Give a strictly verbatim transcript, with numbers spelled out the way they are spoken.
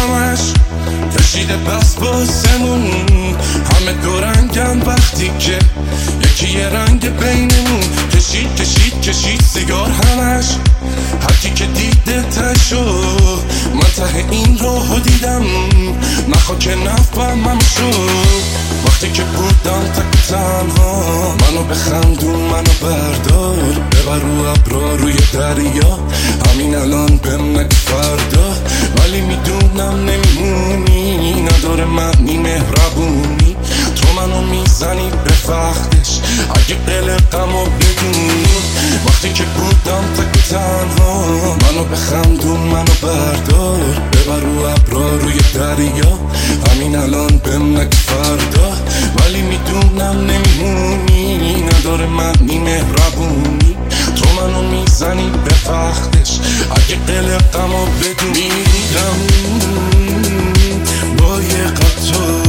همش کشیده بس باسمون، همه دورنگن وقتی که یکی یه رنگ بینمون. کشید کشید کشید سیگار همش، هرکی که دیده تشو، من ته این راهو دیدم نخوا که نفهمم شد. وقتی که بودم تک و تنها، منو بخندون منو بردار، ببر رو ابرا روی دریا، همین الان بهم نگو فردا. ولی میدونم نمیمونی، نداره معنی مهربونی، تو منو میزنی به وقتش اگه قلقمو بدونی. وقتی که بودم تک و تنها، منو بخندون منو بردار، ببر رو ابرا روی دریا، همین الان بهم نگو فردا. ولی میدونم نمیمونی، نداره معنی مهربونی، تو منو میزنی به وقتش اگه قلقمو بدونی. میرم با یه قطار